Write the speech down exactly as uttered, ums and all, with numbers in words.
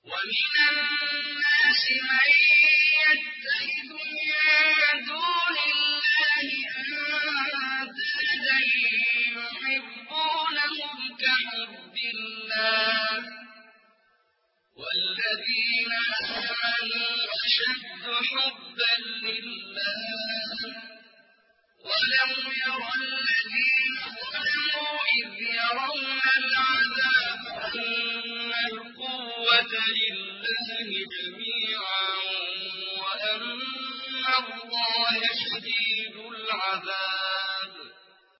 ومن الناس من يتخذ من دون الله أندادا يحبونهم كحب الله والذين آمنوا أشد حبا لله ولو يرى الذين ظلموا إذ يرون العذاب أن القوة لله جميعا وأن الله شديد العذاب